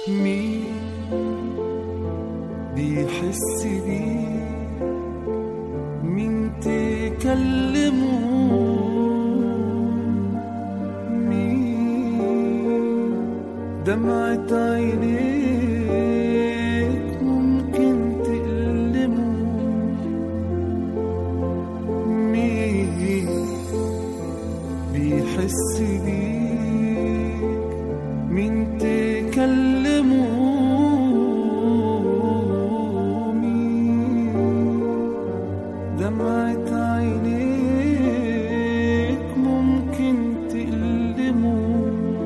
مين بيحس بيه؟ مين تكلمه؟ مين دمعة عينيك ممكن تألمه؟ مين بيحس بيك؟ مين تكلمه؟ دمعة عينيك ممكن تألمه.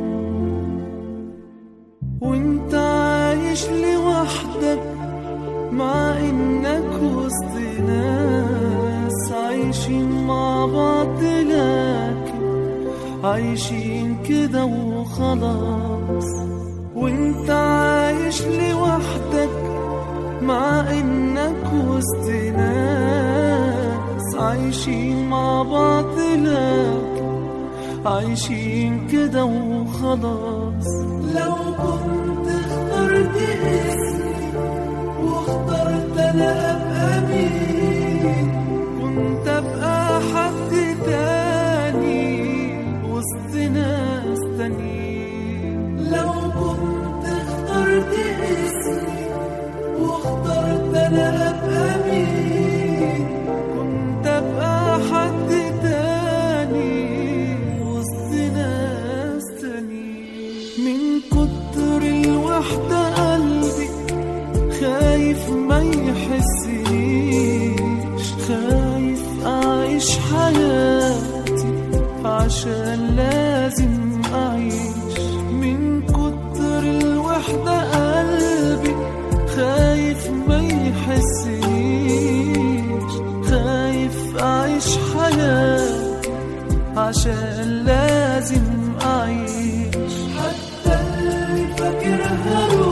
وانت عايش لوحدك مع انك وسط ناس عايشين مع بعض، لكن عايشين كده وخلاص. وانت عايش لوحدك مع انك وسط ناس عايشين مع بعض، لكن عايشين كده وخلاص. لو كنت اخترت اسمي واخترت انا ابقى مين، كنت ابقى حد تاني وسط ناس تانيين. لو كنت اخترت اسمي واخترت انا ابقى مين، كنت ابقى حد تاني وسط ناس تانيين. من كتر الوحدة قلبي خايف ما يحسنيش، خايف اعيش حياتي عشان لازم اعيش. من كتر الوحدة قلبي خايف ما يحسنيش، خايف أعيش حياتي عشان لازم أعيش. حتى اللي فاكرها